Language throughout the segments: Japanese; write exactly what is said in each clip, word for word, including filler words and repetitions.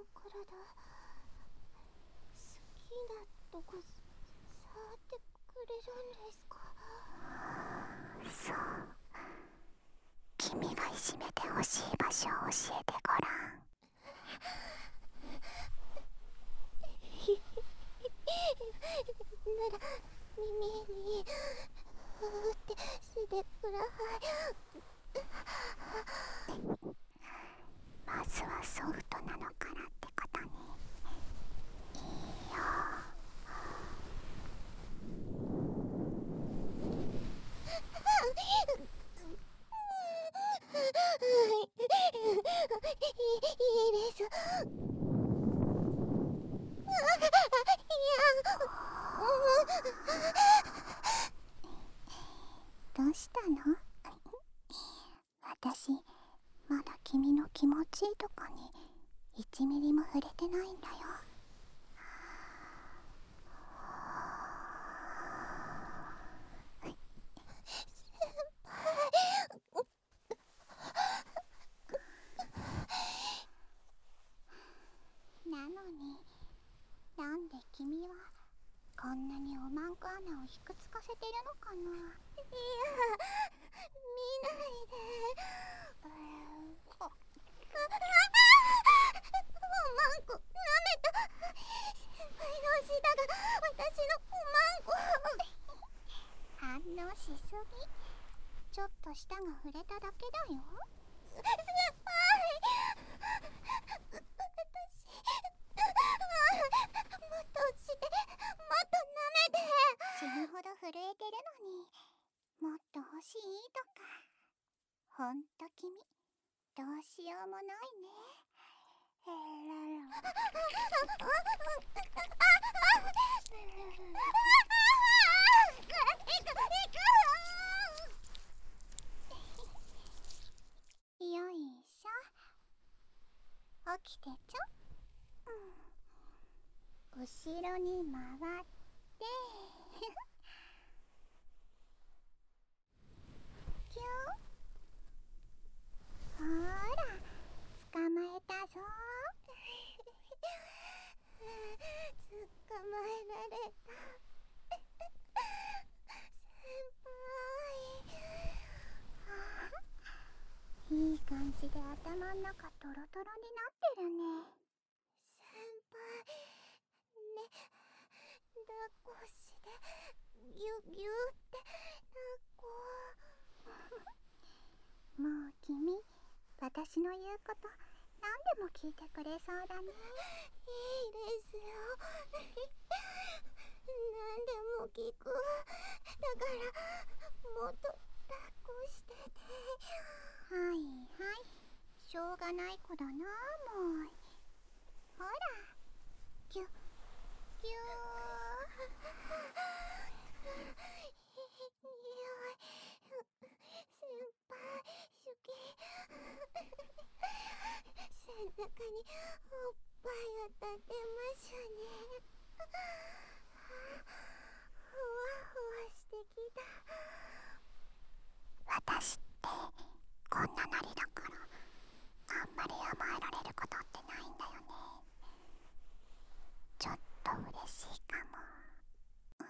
体、好きなとこ触ってくれるんですか？ そう、君がいじめてほしい場所を教えてごらん。 なら耳にふーってしてください。 まずはソフトなのからってことね。いいよ。 いいです。 どうしたの？私、まだ君の気持ちいいとこにいちミリも触れてないんだよ。なのに、なんで君はこんなにおまんこ穴をひくつかせてるのかな。いや、 見ないで。おまんこ舐めた。先輩の舌が私のおまんこ。 反応しすぎ。ちょっと舌が触れただけだよ。 先輩、私、もっとして、もっと舐めて。 死ぬほど震えてるのに、もっと欲しいとか。ほんと君、どうしようもないね。えらら。よいしょ。起きてちょ。うん、後ろに回ってキュー。ほーら、捕まえたぞ。 捕まえられた。先輩。いい感じで頭の中トロトロになってるね。 先輩、ね、抱っこして、ぎゅぎゅって抱っこ。 もう君、私の言うこと何でも聞いてくれそうだね。 いいですよ。何でも聞く。だからもっと抱っこしてて。 はいはい、しょうがない子だな、もう。ほら、キュッキュ先輩、好き。背中におっぱいを立てましょうね。ふわふわしてきた。 私ってこんななりだからあんまり甘えられることってないんだよね。ちょっと嬉しいかも。はい、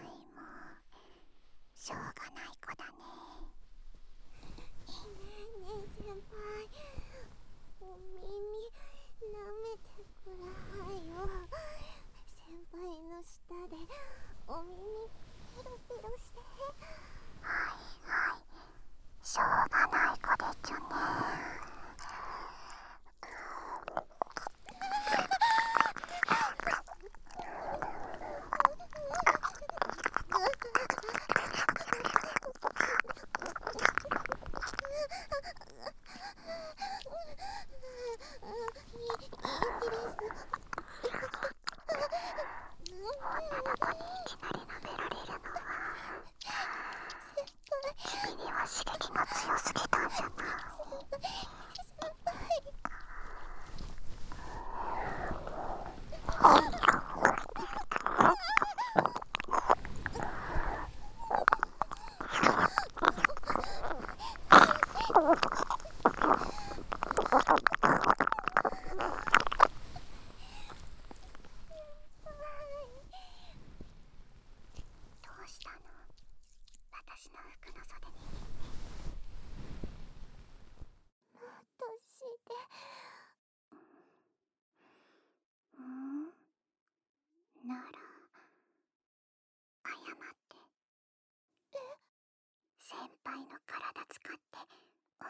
もうしょうがない子だね。 ねえねえ先輩、お耳舐めてくださいよ。先輩の下でお耳ペロペロして。 はいはい、しょうがない子でちゅね。女の子にいきなり舐められるのは君には刺激が強すぎたんじゃない。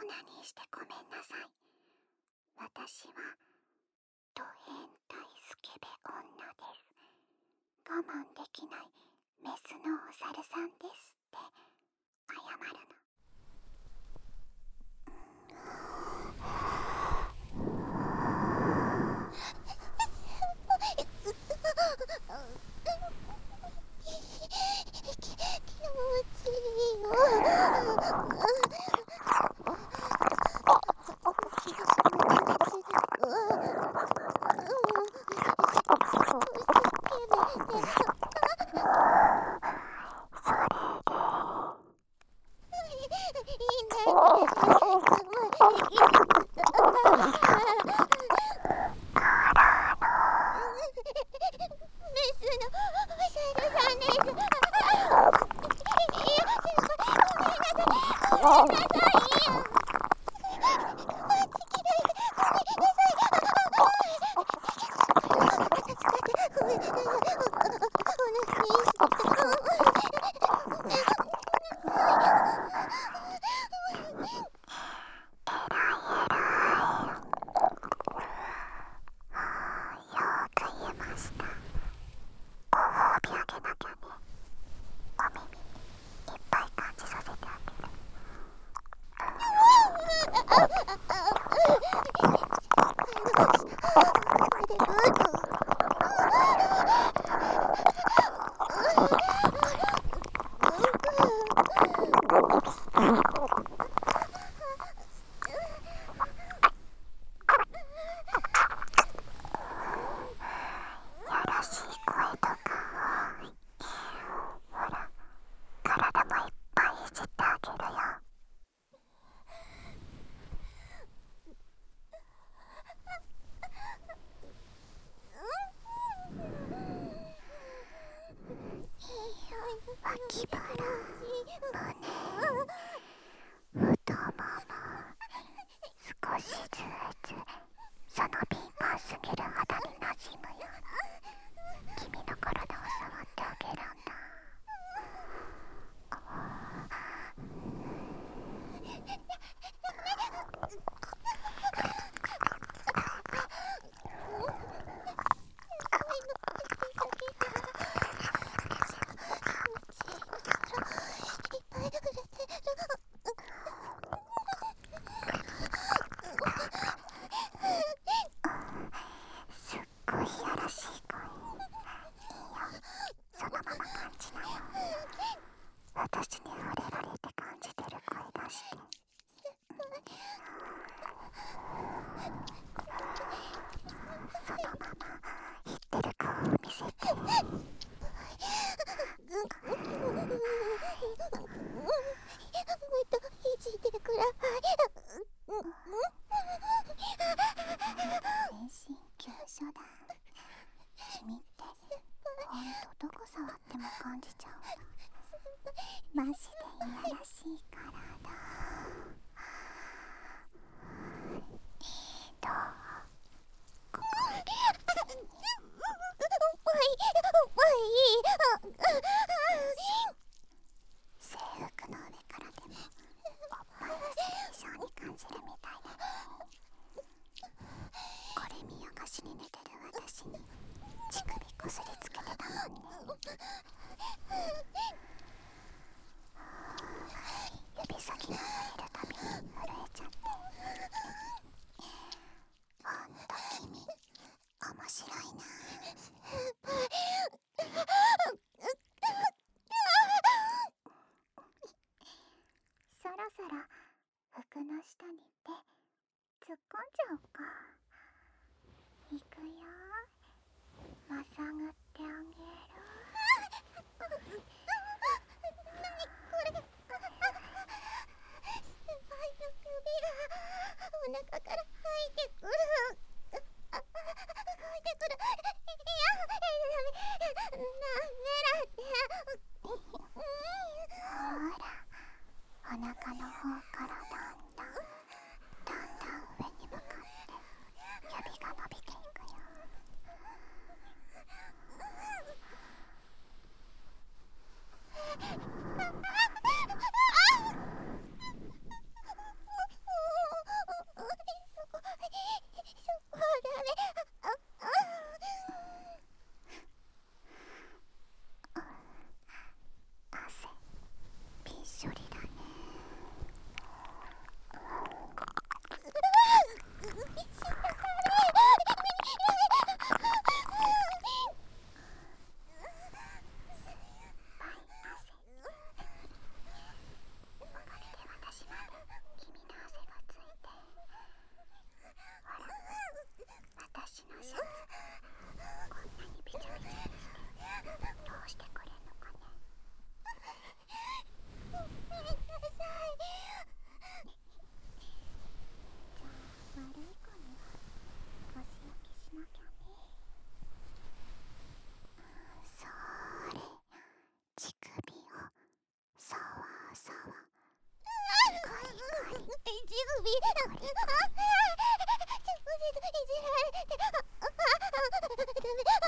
ナニーしてごめんなさい。私はド変態スケベ女です。我慢できないメスのお猿さんですって謝るの。脇腹、胸、太もも、少しずつその敏感すぎる肌になじむように君の体を触ってあげるんだ。私に触れられて感じてる声出して。そのまま言ってる顔を見せて。 もっといじってください。 全身急所だ。君ってほんとどこ触っても感じちゃうの。マジでいやらしいからだ。どう？ここおっぱいおっぱい制服の上からでもおっぱいが正常に感じるみたいだね。これ見よがしに寝てる私に乳首こすりつけてたもんね。指先が触れるたびに震えちゃって。ほんと君面白いな。そろそろ服の下に手突っ込んじゃおうか。いくよ。まさぐってあげる。 お腹から入ってくる。あ、入ってくる。いや、ダメ、ダメだって。 ほら、お腹の方からだんだん、だんだん上に向かって指が伸びていくよ。 お首ああちょっといじられてあああダメあ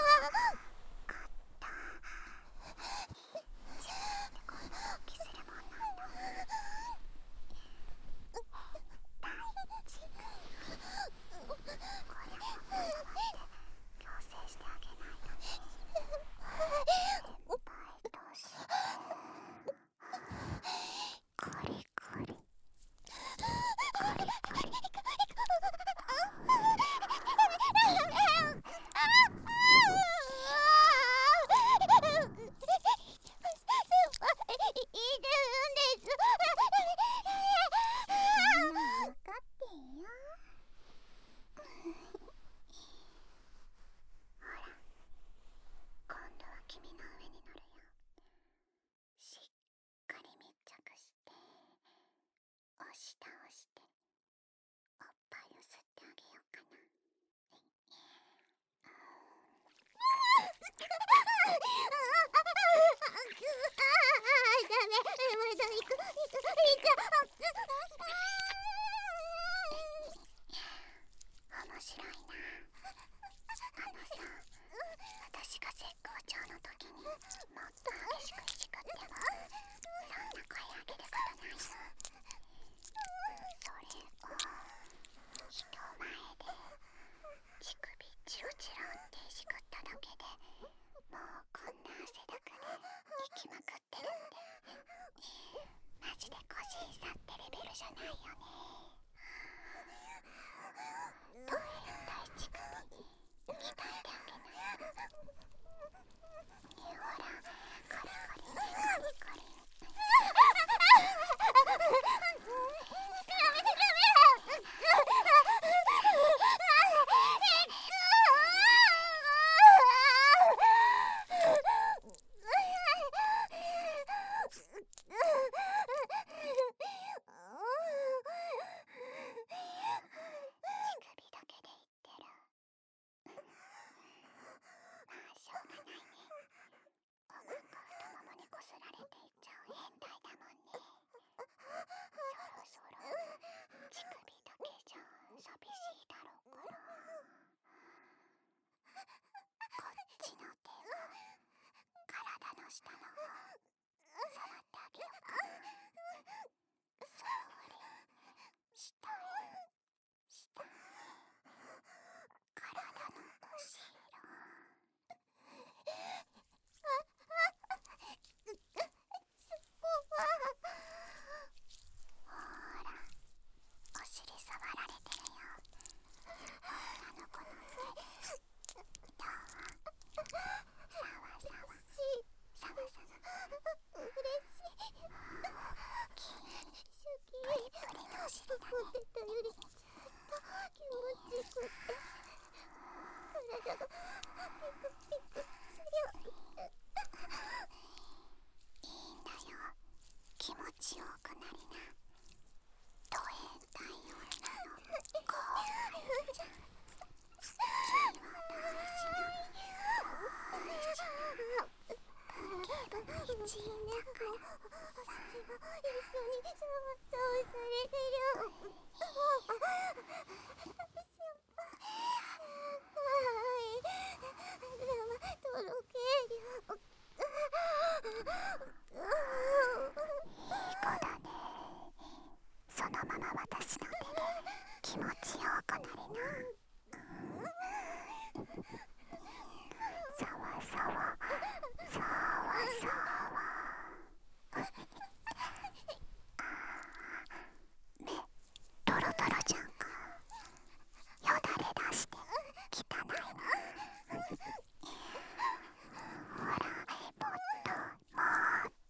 もっ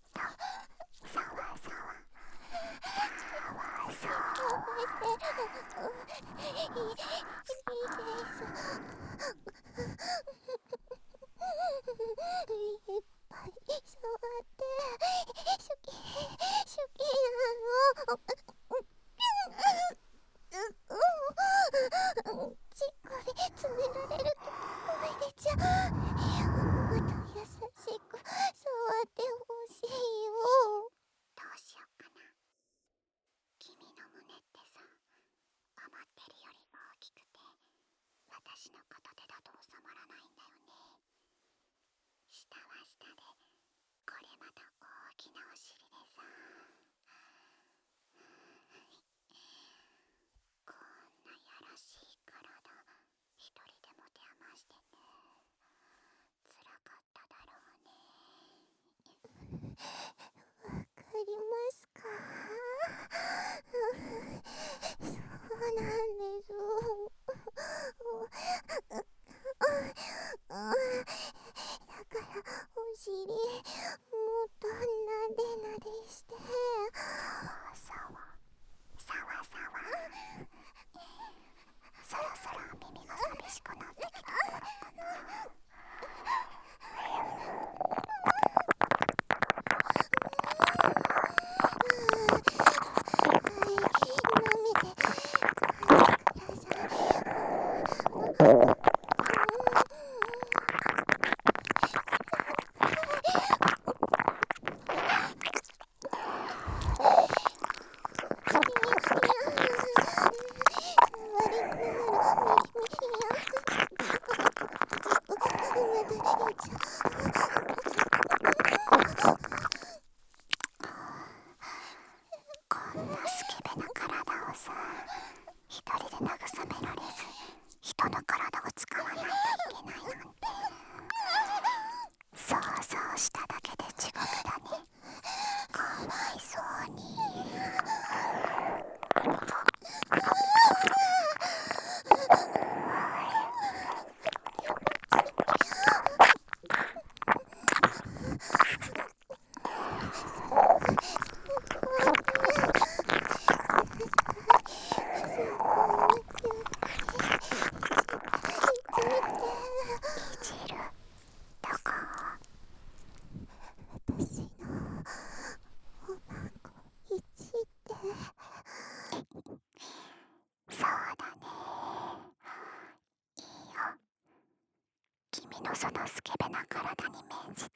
こんなスケベな体をさ、一人で慰められず人の体を使わないといけないなんて、想像しただけで地獄だね。かわいそうに。いじる。どこ？ 私のおまこいじって。 そうだね。いいよ。君のそのスケベな体に免じ